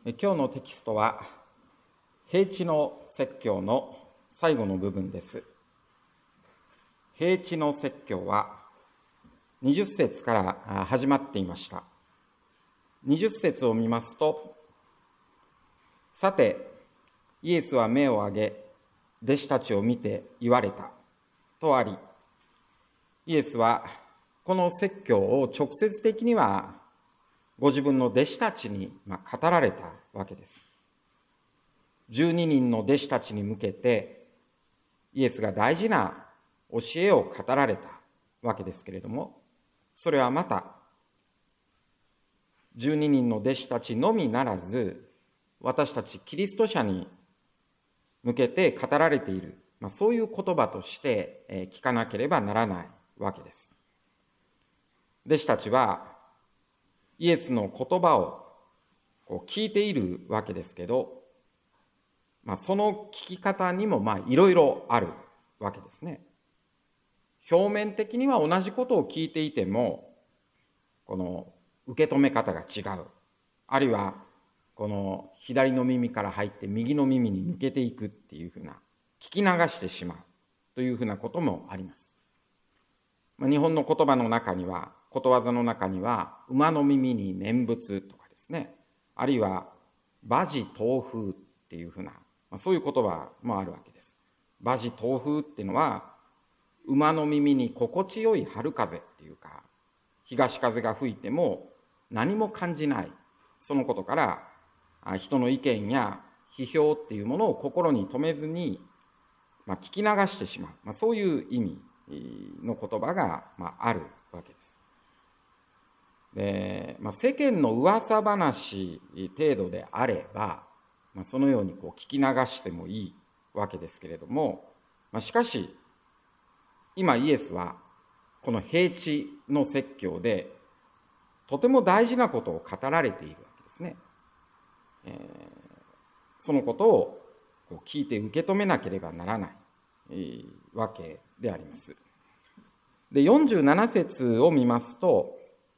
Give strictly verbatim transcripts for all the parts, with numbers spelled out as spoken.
今日のテキストは平地の説教の最後の部分です。平地の説教はにじゅっ節から始まっていました。にじゅっ節を見ますと、さてイエスは目を上げ弟子たちを見て言われたとあり、イエスはこの説教を直接的にはご自分の弟子たちに語られたわけです。じゅうににんの弟子たちに向けてイエスが大事な教えを語られたわけですけれども、それはまたじゅうににんの弟子たちのみならず、私たちキリスト者に向けて語られている、まあ、そういう言葉として聞かなければならないわけです。弟子たちはイエスの言葉をこう聞いているわけですけど、まあ、その聞き方にもまあいろいろあるわけですね。表面的には同じことを聞いていても、この受け止め方が違う。あるいはこの左の耳から入って右の耳に抜けていくっていうふうな、聞き流してしまうというふうなこともあります。まあ、日本の言葉の中には、ことわざの中には、馬の耳に念仏とかですね、あるいは馬耳東風っていうふうな、まあ、そういう言葉もあるわけです。馬耳東風っていうのは、馬の耳に心地よい春風っていうか、東風が吹いても何も感じない、そのことから人の意見や批評っていうものを心に留めずに、まあ、聞き流してしまう、まあ、そういう意味の言葉が、まあ、あるわけです。で、まあ、世間の噂話程度であれば、まあ、そのようにこう聞き流してもいいわけですけれども、まあ、しかし今イエスはこの平地の説教でとても大事なことを語られているわけですね。えー、そのことをこう聞いて受け止めなければならない、えー、わけであります。で、よんじゅうなな節を見ますと、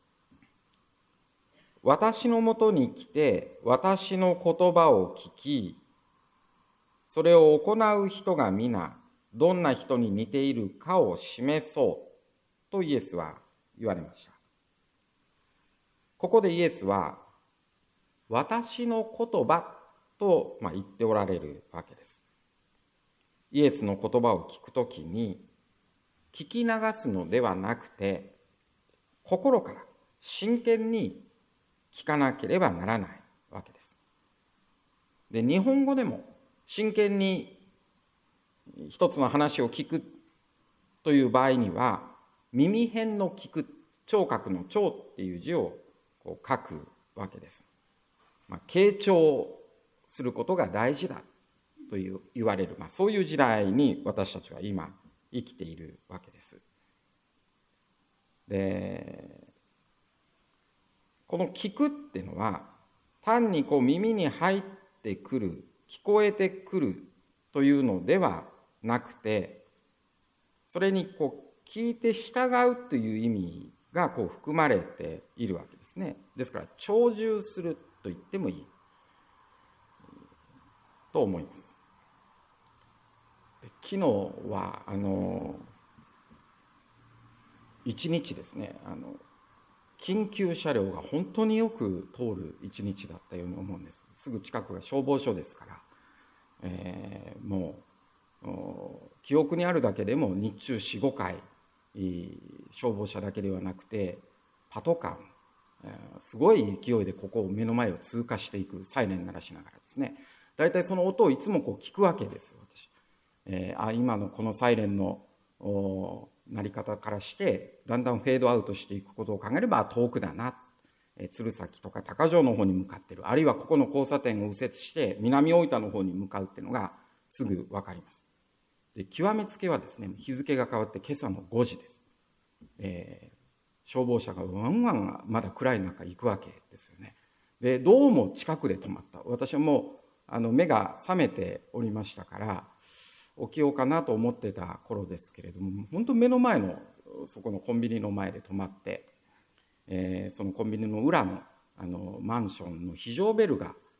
私のもとに来て私の言葉を聞き、それを行う人が皆どんな人に似ているかを示そうとイエスは言われました。ここでイエスは私の言葉と言っておられるわけです。イエスの言葉を聞くときに聞き流すのではなくて、心から真剣に聞かなければならないわけです。で、日本語でも真剣に一つの話を聞くという場合には、耳辺の聞く、聴覚の聴っていう字をこう書くわけです。まあ、傾聴することが大事だという言われる、まあ、そういう時代に私たちは今生きているわけです。で、この聞くっていうのは単にこう耳に入ってくる、聞こえてくるというのではなくて、それにこう聞いて従うという意味がこう含まれているわけですね。ですから聴受すると言ってもいいと思います。昨日はあの一日ですね、あの緊急車両が本当によく通る一日だったように思うんです。すぐ近くが消防署ですから、えー、もう記憶にあるだけでも日中 よん,ご 回消防車だけではなくてパトカーも、えー、すごい勢いでここを目の前を通過していく、サイレン鳴らしながらですね、だいたいその音をいつもこう聞くわけですよ、私。えー、あ今のこのサイレンの鳴り方からしてだんだんフェードアウトしていくことを考えれば遠くだな、えー、鶴崎とか高城の方に向かってる、あるいはここの交差点を右折して南大分の方に向かうっていうのがすぐ分かります。で、極めつけはですね、日付が変わって今朝のごじです。えー、消防車がワンワンまだ暗い中行くわけですよね。で、どうも近くで止まった。私はもうあの目が覚めておりましたから起きようかなと思ってた頃ですけれども、本当目の前のそこのコンビニの前で止まって、えー、そのコンビニの裏のあのマンションの非常ベルが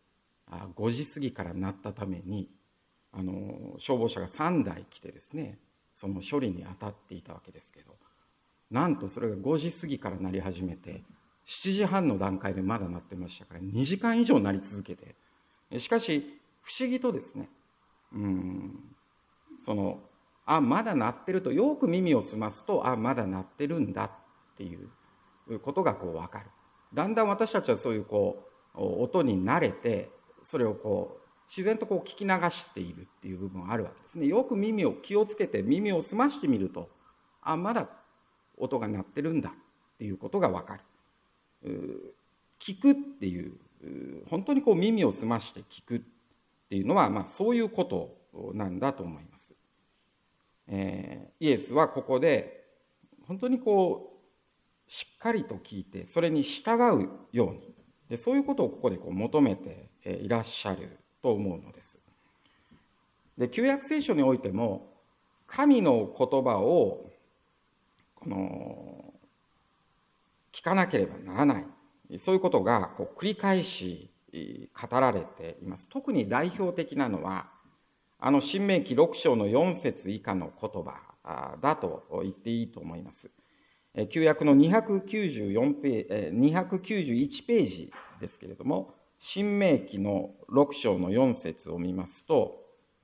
ごじ過ぎから鳴ったために、あの消防車がさんだい来てですね、その処理に当たっていたわけですけど、なんとそれがごじ過ぎから鳴り始めて、しちじはんの段階でまだ鳴ってましたから、にじかん以上鳴り続けて、しかし不思議とですね、うんそのあまだ鳴ってると、よく耳を澄ますと、あまだ鳴ってるんだっていうことがこう分かる。だんだん私たちはそういうこう音に慣れて、それをこう自然とこう聞き流しているっていう部分があるわけですね。よく耳を気をつけて耳を澄ましてみると、あまだ音が鳴ってるんだっていうことが分かる。聞くっていう、本当にこう耳を澄まして聞くっていうのは、まあ、そういうことなんだと思います。えー、イエスはここで本当にこうしっかりと聞いて、それに従うように、でそういうことをここでこう求めていらっしゃると思うのです。で旧約聖書においても、神の言葉をこの聞かなければならない、そういうことがこう繰り返し語られています。特に代表的なのは、あの申命記ろく章のよん節以下の言葉だと言っていいと思います。旧約のにひゃくきゅうじゅうよんページ、にひゃくきゅうじゅういちページですけれども、申命記のろく章のよん節を見ますと、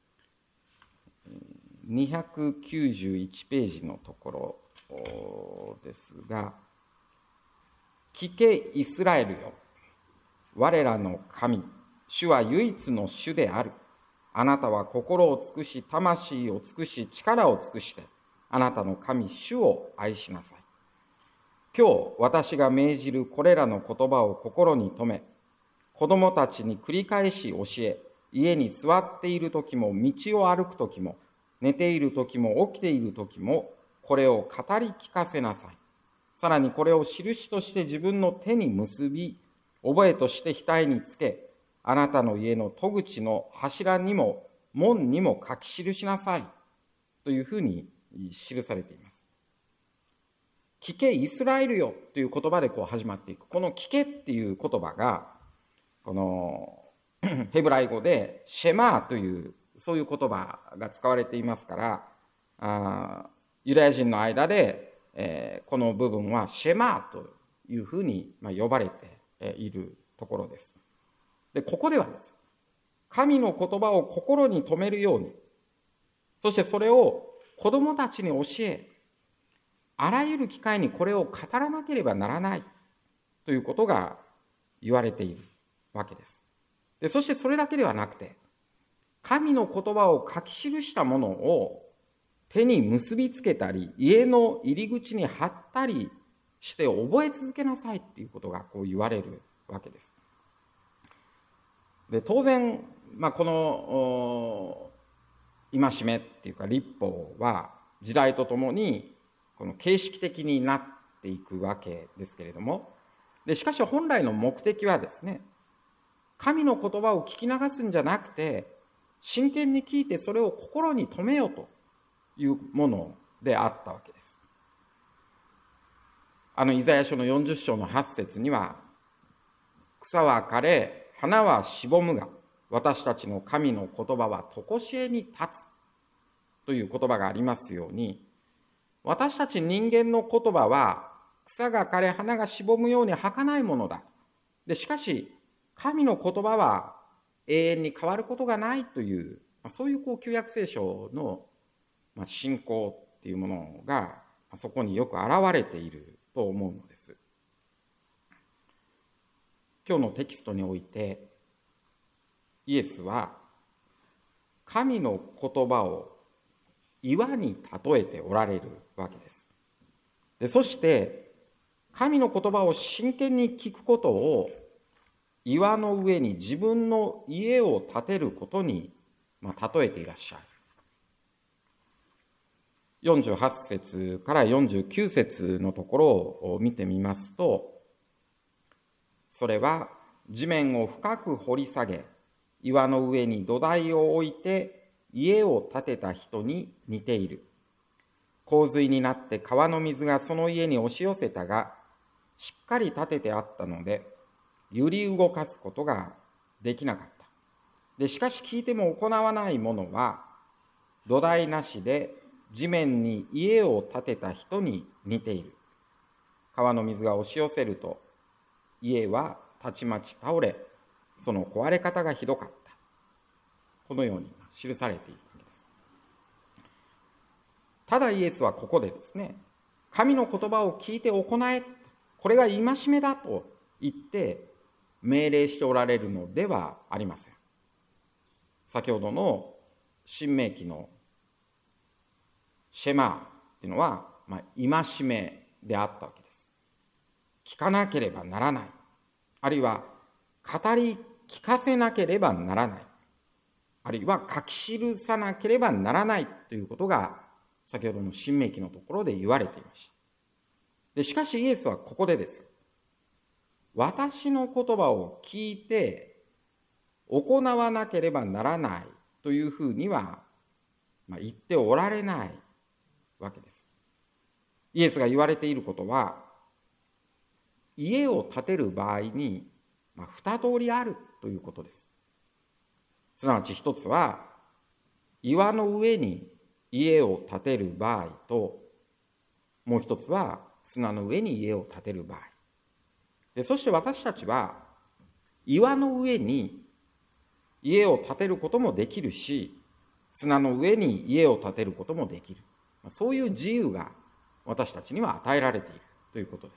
にひゃくきゅうじゅういちページのところですが、聞けイスラエルよ、我らの神、主は唯一の主である。あなたは心を尽くし、魂を尽くし、力を尽くして、あなたの神、主を愛しなさい。今日、私が命じるこれらの言葉を心に留め、子供たちに繰り返し教え、家に座っている時も、道を歩く時も、寝ている時も、起きている時も、これを語り聞かせなさい。さらにこれを印として自分の手に結び、覚えとして額につけ、あなたの家の戸口の柱にも門にも書き記しなさい。というふうに記されています。聞けイスラエルよという言葉でこう始まっていく。この聞けっていう言葉が、このヘブライ語でシェマーというそういう言葉が使われていますから、あユダヤ人の間で、えー、この部分はシェマーというふうに呼ばれているところです。で、ここではですよ、神の言葉を心に留めるように、そしてそれを子供たちに教え、あらゆる機会にこれを語らなければならないということが言われているわけです。で、そしてそれだけではなくて、神の言葉を書き記したものを手に結びつけたり、家の入り口に貼ったりして覚え続けなさいっていうことがこう言われるわけです。で、当然、まあ、この戒めっていうか律法は時代とともにこの形式的になっていくわけですけれども、でしかし本来の目的はですね、神の言葉を聞き流すんじゃなくて、真剣に聞いてそれを心に留めようというものであったわけです。あのイザヤ書のよんじゅう章のはち節には、草は枯れ、花はしぼむが、私たちの神の言葉は常しえに立つという言葉がありますように、私たち人間の言葉は草が枯れ、花がしぼむように儚いものだ。でしかし神の言葉は永遠に変わることがないという、そういうこう旧約聖書の信仰っていうものがそこによく現れていると思うのです。今日のテキストにおいてイエスは神の言葉を岩に例えておられるわけです。で、そして神の言葉を真剣に聞くことを岩の上に自分の家を建てることに、まあ、例えていらっしゃる。よんじゅうはち節からよんじゅうきゅう節のところを見てみますと、それは地面を深く掘り下げ、岩の上に土台を置いて家を建てた人に似ている。洪水になって川の水がその家に押し寄せたが、しっかり建ててあったので、揺り動かすことができなかった。 で、しかし聞いても行わない者は、土台なしで地面に家を建てた人に似ている。川の水が押し寄せると、家はたちまち倒れ、その壊れ方がひどかった。このように記されているわけです。ただイエスはここでですね、神の言葉を聞いて行え、これが戒めだと言って命令しておられるのではありません。先ほどの新明記のシェマーっていうのは、まあ、戒めであったわけです。聞かなければならない。あるいは語り聞かせなければならない。あるいは書き記さなければならないということが先ほどの新明記のところで言われていました。で、しかしイエスはここでですよ。私の言葉を聞いて行わなければならないというふうには、まあ、言っておられないわけです。イエスが言われていることは、家を建てる場合に、まあ、二通りあるということです。すなわち一つは、岩の上に家を建てる場合と、もう一つは砂の上に家を建てる場合。で、そして私たちは、岩の上に家を建てることもできるし、砂の上に家を建てることもできる。そういう自由が私たちには与えられているということです。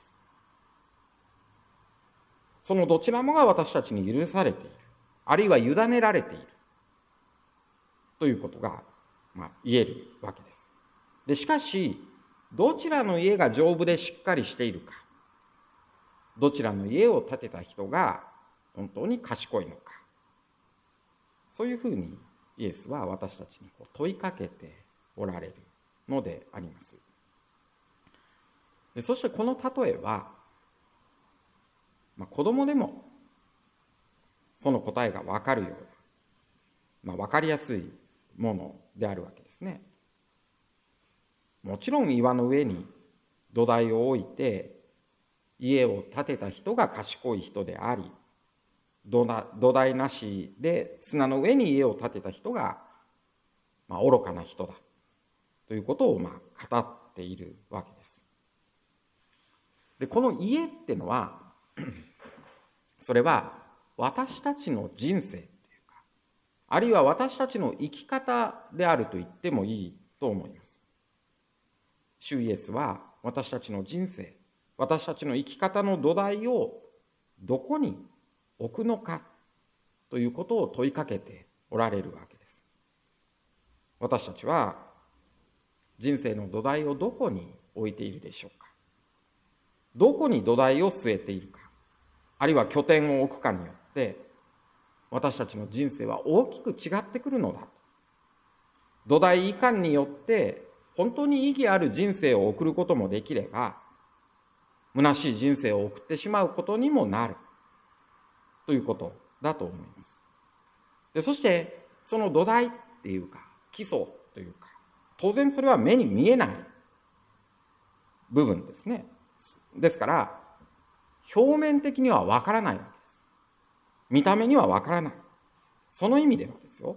そのどちらもが私たちに許されている。あるいは委ねられている。ということが、まあ、言えるわけです。で、しかし、どちらの家が丈夫でしっかりしているか、どちらの家を建てた人が本当に賢いのか、そういうふうにイエスは私たちに問いかけておられるのであります。で、そしてこの例えは、まあ、子供でもその答えが分かるような、まあ、分かりやすいものであるわけですね。もちろん岩の上に土台を置いて家を建てた人が賢い人であり、土台なしで砂の上に家を建てた人が、まあ、愚かな人だということをまあ語っているわけです。で、この家っていうのはそれは私たちの人生っていうか、あるいは私たちの生き方であると言ってもいいと思います。主イエスは私たちの人生、私たちの生き方の土台をどこに置くのかということを問いかけておられるわけです。私たちは人生の土台をどこに置いているでしょうか。どこに土台を据えているか、あるいは拠点を置くかによって私たちの人生は大きく違ってくるのだと。土台以下によって本当に意義ある人生を送ることもできれば、虚しい人生を送ってしまうことにもなるということだと思います。で、そしてその土台っていうか基礎というか、当然それは目に見えない部分ですね。ですから表面的にはわからないわけです。見た目にはわからない。その意味ではですよ、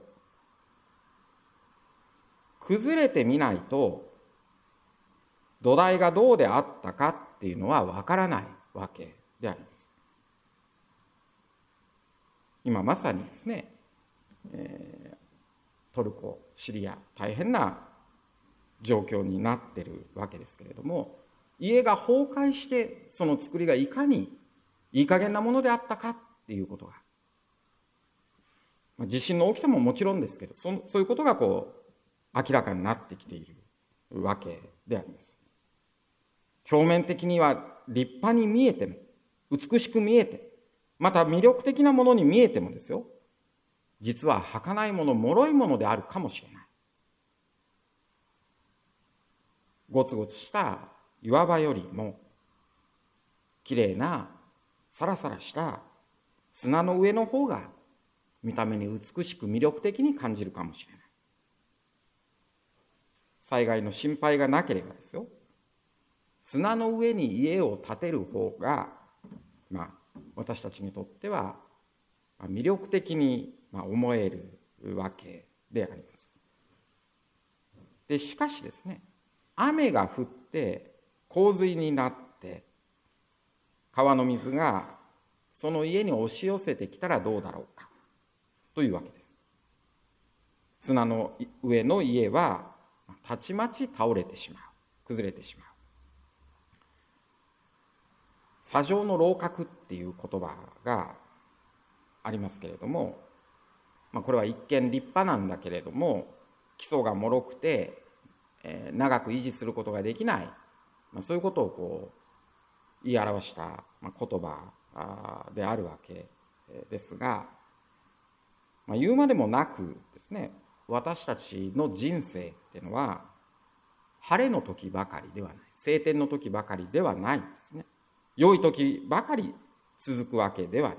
崩れてみないと土台がどうであったかっていうのはわからないわけであります。今まさにですね、えー、トルコ、シリア、大変な状況になっているわけですけれども、家が崩壊してその作りがいかにいい加減なものであったかっていうことが、まあ、地震の大きさももちろんですけど、そそういうことがこう明らかになってきているわけであります。表面的には立派に見えても、美しく見えて、また魅力的なものに見えてもですよ、実は儚いもの、脆いものであるかもしれない。ゴツゴツした岩場よりもきれいなサラサラした砂の上の方が見た目に美しく魅力的に感じるかもしれない。災害の心配がなければですよ、砂の上に家を建てる方が、まあ、私たちにとっては魅力的にまあ、思えるわけであります。でしかしですね、雨が降って洪水になって川の水がその家に押し寄せてきたらどうだろうかというわけです。砂の上の家はたちまち倒れてしまう、崩れてしまう。砂上の楼閣っていう言葉がありますけれども、まあ、これは一見立派なんだけれども基礎が脆くて、えー、長く維持することができない、まあ、そういうことをこう言い表した、まあ、言葉であるわけですが、まあ、言うまでもなくですね、私たちの人生っていうのは晴れの時ばかりではない、晴天の時ばかりではないんですね。良い時ばかり続くわけではない。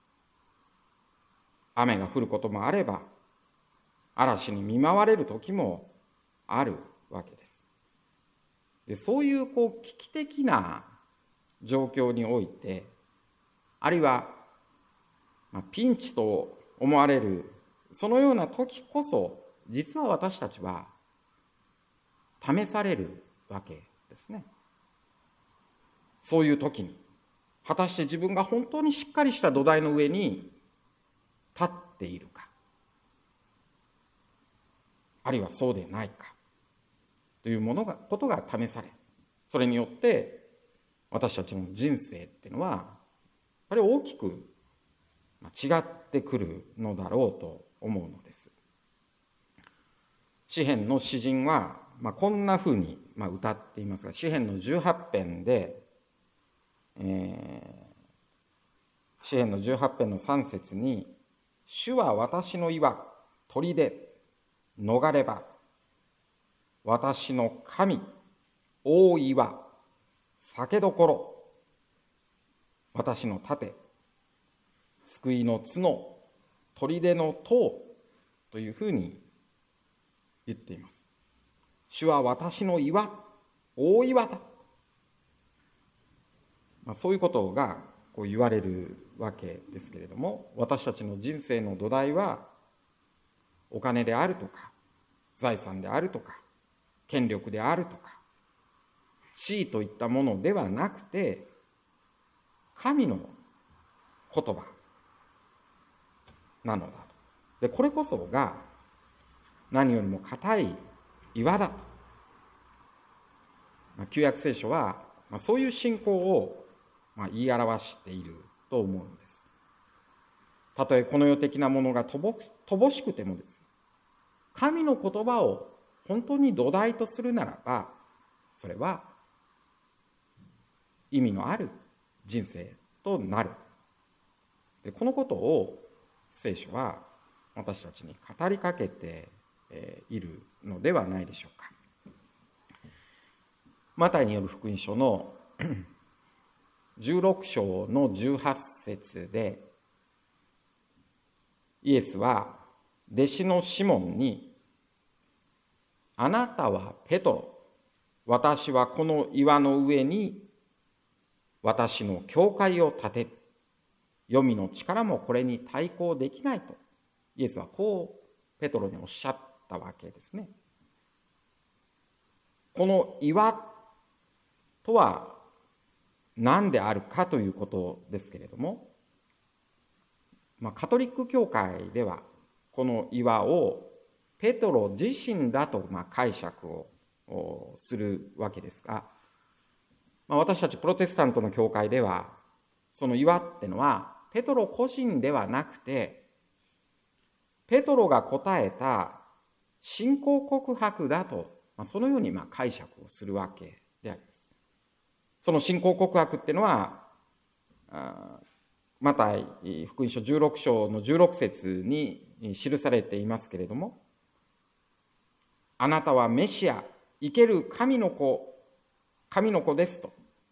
雨が降ることもあれば嵐に見舞われる時もあるわけです。でそういうこう危機的な状況において、あるいは、まあ、ピンチと思われるそのような時こそ、実は私たちは試されるわけですね。そういう時に果たして自分が本当にしっかりした土台の上に立っているか、あるいはそうでないかというものがことが試され、それによって私たちの人生っていうのはやっぱり大きく違ってくるのだろうと思うのです。詩編の詩人は、まあ、こんなふうにまあ歌っていますが、詩編のじゅうはち編で、えー、詩編のじゅうはち編のさん節に、主は私の岩、砦、逃れ場、私の神、大岩、酒どころ、私の盾、救いの角、砦の塔というふうに言っています。主は私の岩、大岩だ。まあ、そういうことがこう言われるわけですけれども、私たちの人生の土台はお金であるとか財産であるとか権力であるとか地位といったものではなくて、神の言葉なのだと。でこれこそが何よりも固い岩だと、まあ、旧約聖書は、まあ、そういう信仰をまあ言い表していると思うのです。たとえこの世的なものが乏しくてもです、神の言葉を本当に土台とするならば、それは意味のある人生となる。でこのことを聖書は私たちに語りかけているのではないでしょうか。マタイによる福音書のじゅうろく章のじゅうはち節で、イエスは弟子のシモンに、あなたはペトロ、私はこの岩の上に私の教会を建てる、黄泉の力もこれに対抗できないと、イエスはこうペトロにおっしゃったわけですね。この岩とは何であるかということですけれども、まあ、カトリック教会ではこの岩をペトロ自身だとまあ解釈をするわけですが、まあ、私たちプロテスタントの教会ではその岩ってのはペトロ個人ではなくて、ペトロが答えた信仰告白だと、まあ、そのようにまあ解釈をするわけであります。その信仰告白っていうのは、マタイ福音書じゅうろく章のじゅうろく節に記されていますけれども、あなたはメシア、生ける神の子、神の子ですと、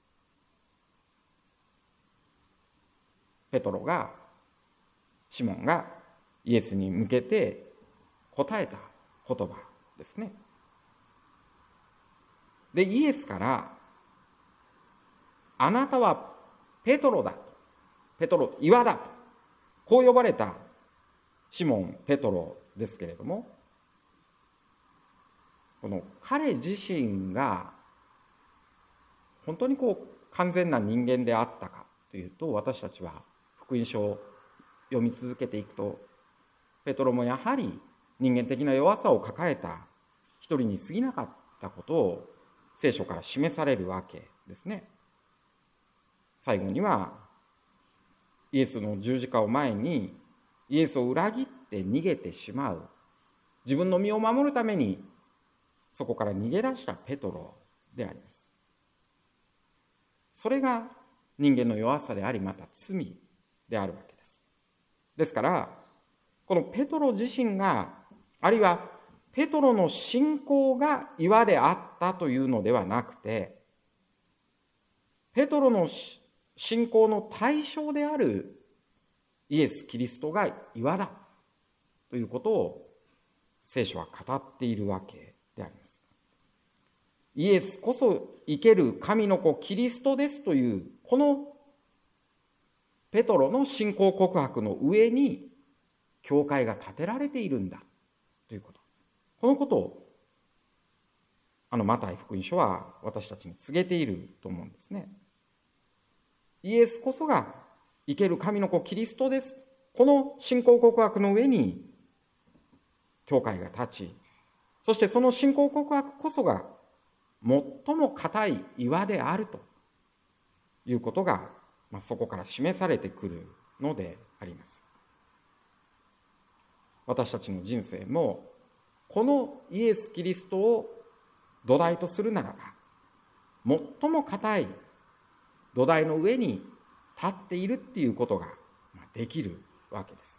ペトロが、シモンがイエスに向けて答えた言葉ですね。で、イエスから、あなたはペトロだと、ペトロ、岩だと、こう呼ばれたシモン・ペトロですけれども、この彼自身が本当にこう完全な人間であったかというと、私たちは福音書を読み続けていくと、ペトロもやはり人間的な弱さを抱えた一人に過ぎなかったことを聖書から示されるわけですね。最後にはイエスの十字架を前にイエスを裏切って逃げてしまう、自分の身を守るためにそこから逃げ出したペトロであります。それが人間の弱さであり、また罪であるわけです。ですからこのペトロ自身が、あるいはペトロの信仰が岩であったというのではなくて、ペトロの信仰の対象であるイエス・キリストが岩だということを聖書は語っているわけであります。イエスこそ生ける神の子キリストですというこのペトロの信仰告白の上に教会が建てられているんだということ、このことをあのマタイ福音書は私たちに告げていると思うんですね。イエスこそが生ける神の子キリストです。この信仰告白の上に教会が立ち、そしてその信仰告白こそが最も固い岩であるということが、まあ、そこから示されてくるのであります。私たちの人生もこのイエス・キリストを土台とするならば、最も固い土台の上に立っているっていうことができるわけです。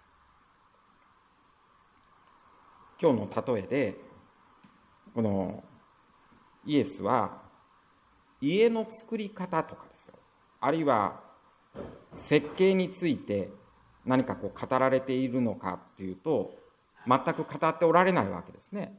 今日の例えで、このイエスは家の作り方とかですよ、あるいは設計について何かこう語られているのかというと、全く語っておられないわけですね。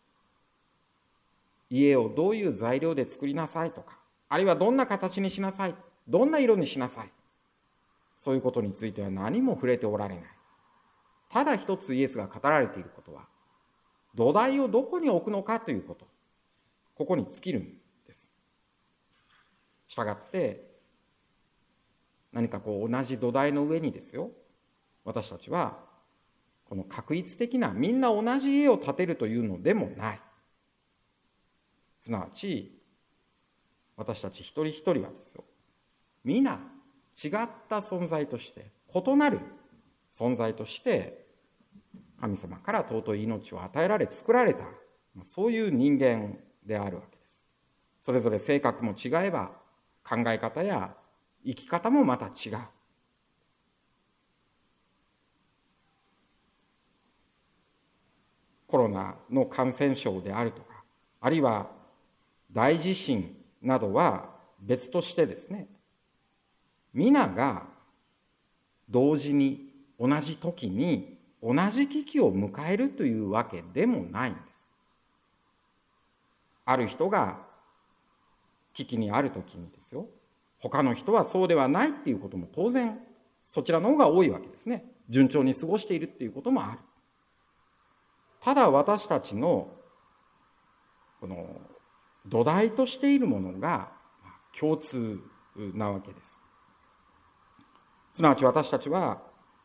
家をどういう材料で作りなさいとか、あるいはどんな形にしなさい、どんな色にしなさい、そういうことについては何も触れておられない。ただ一つイエスが語られていることは、土台をどこに置くのかということ、ここに尽きるんです。したがって何かこう同じ土台の上にですよ、私たちはこの確一的なみんな同じ家を建てるというのでもない。すなわち私たち一人一人はですよ、皆違った存在として、異なる存在として神様から尊い命を与えられ作られた、そういう人間であるわけです。それぞれ性格も違えば、考え方や生き方もまた違う。コロナの感染症であるとか、あるいは大地震などは別としてですね、皆が同時に同じ時に同じ危機を迎えるというわけでもないんです。ある人が危機にある時にですよ、他の人はそうではないっていうことも当然そちらの方が多いわけですね。順調に過ごしているっていうこともある。ただ私たちのこの土台としているものが共通なわけです。すなわち私たちは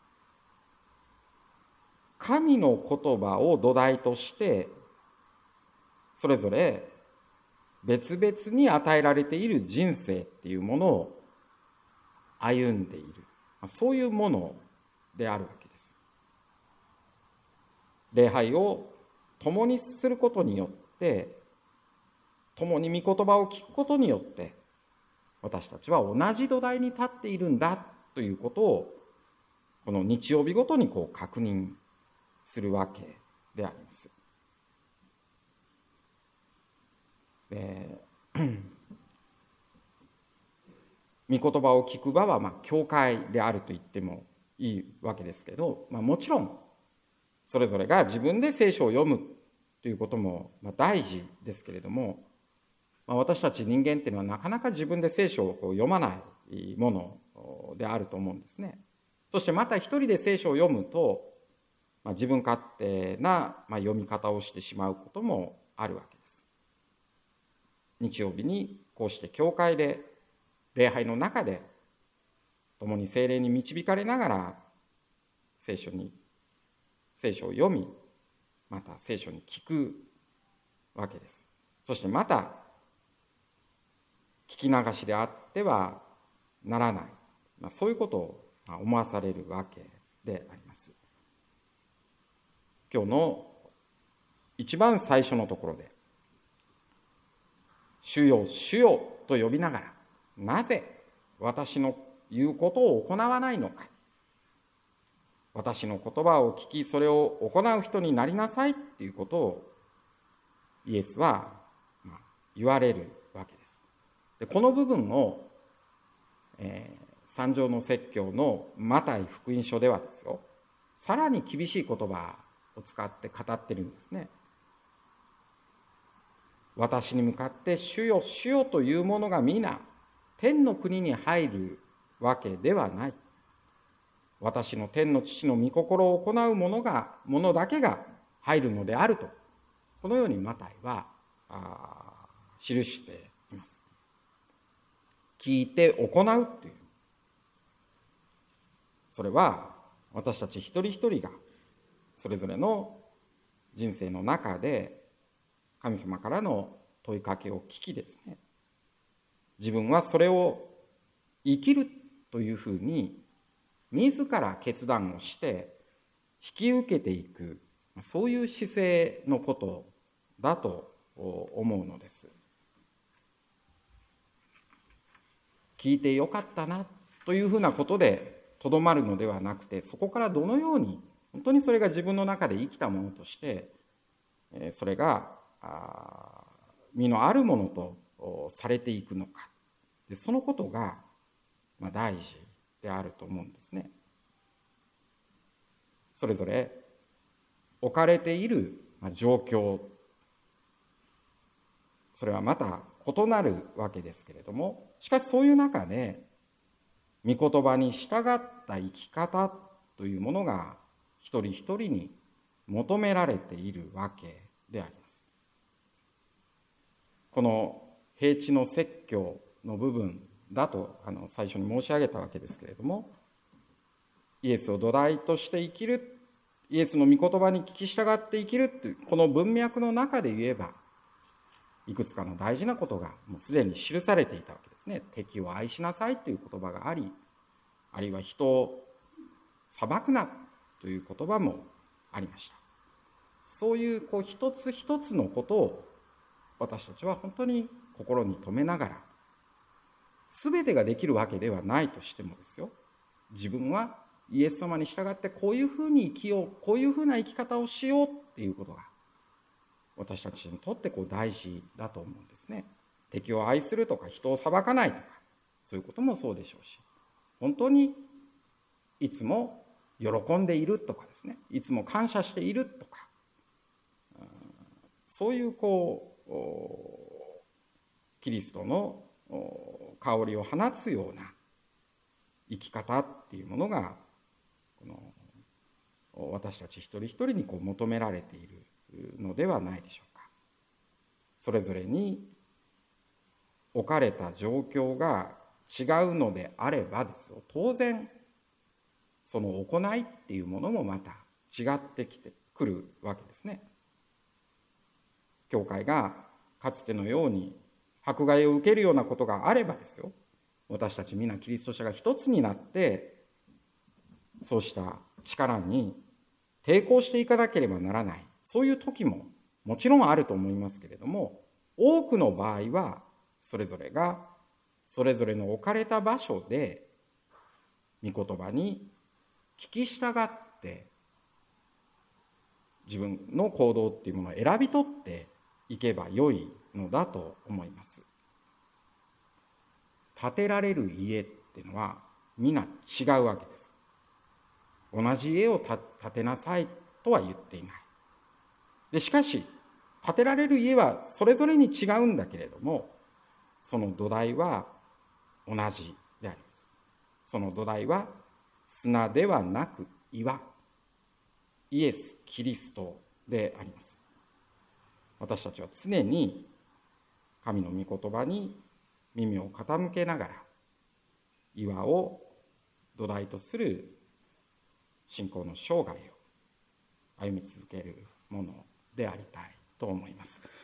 神の言葉を土台としてそれぞれ別々に与えられている人生っていうものを歩んでいる、そういうものであるわけです。礼拝を共にすることによって、共に御言葉を聞くことによって私たちは同じ土台に立っているんだということをこの日曜日ごとにこう確認するわけであります。で御言葉を聞く場はまあ教会であると言ってもいいわけですけど、まあ、もちろんそれぞれが自分で聖書を読むということもまあ大事ですけれども、まあ、私たち人間っていうのはなかなか自分で聖書をこう読まないものであると思うんですね。そしてまた一人で聖書を読むとまあ、自分勝手な、まあ、読み方をしてしまうこともあるわけです。日曜日にこうして教会で礼拝の中で共に聖霊に導かれながら聖書に聖書を読み、また聖書に聞くわけです。そしてまた聞き流しであってはならない、まあ、そういうことを思わされるわけであります。今日の一番最初のところで、主よ主よと呼びながら、なぜ私の言うことを行わないのか、私の言葉を聞きそれを行う人になりなさいっていうことをイエスは言われるわけです。でこの部分を、えー、三条の説教のマタイ福音書ではですよ、さらに厳しい言葉を使って語ってるんですね。私に向かって主よ主よというものが皆天の国に入るわけではない。私の天の父の御心を行う者が者だけが入るのであると、このようにマタイは記しています。聞いて行うという、それは私たち一人一人がそれぞれの人生の中で神様からの問いかけを聞きですね、自分はそれを生きるというふうに自ら決断をして引き受けていく、そういう姿勢のことだと思うのです。聞いてよかったなというふうなことでとどまるのではなくて、そこからどのように本当にそれが自分の中で生きたものとしてそれが実のあるものとされていくのか、そのことが大事であると思うんですね。それぞれ置かれている状況、それはまた異なるわけですけれども、しかしそういう中で御言葉に従った生き方というものが一人一人に求められているわけであります。この平地の説教の部分だとあの最初に申し上げたわけですけれども、イエスを土台として生きる、イエスの御言葉に聞き従って生きるというこの文脈の中で言えば、いくつかの大事なことがもうすでに記されていたわけですね。敵を愛しなさいという言葉があり、あるいは人を裁くなという言葉もありました。そういうこう一つ一つのことを私たちは本当に心に留めながら、全てができるわけではないとしてもですよ、自分はイエス様に従ってこういうふうに生きよう、こういうふうな生き方をしようっていうことが私たちにとってこう大事だと思うんですね。敵を愛するとか人を裁かないとか、そういうこともそうでしょうし、本当にいつも喜んでいるとかですね、いつも感謝しているとか、そういうこうキリストの香りを放つような生き方っていうものがこの私たち一人一人にこう求められているのではないでしょうか。それぞれに置かれた状況が違うのであればですよ、当然その行いっていうものもまた違ってきてくるわけですね。教会がかつてのように迫害を受けるようなことがあればですよ、私たち皆キリスト者が一つになってそうした力に抵抗していかなければならない、そういう時ももちろんあると思いますけれども、多くの場合はそれぞれがそれぞれの置かれた場所で御言葉に聞き従って自分の行動っていうものを選び取っていけばよいのだと思います。建てられる家っていうのは皆違うわけです。同じ家を建てなさいとは言っていない。でしかし建てられる家はそれぞれに違うんだけれども、その土台は同じであります。その土台は砂ではなく岩。 イエス・キリストであります。私たちは常に神の御言葉に耳を傾けながら、岩を土台とする信仰の生涯を歩み続けるものでありたいと思います。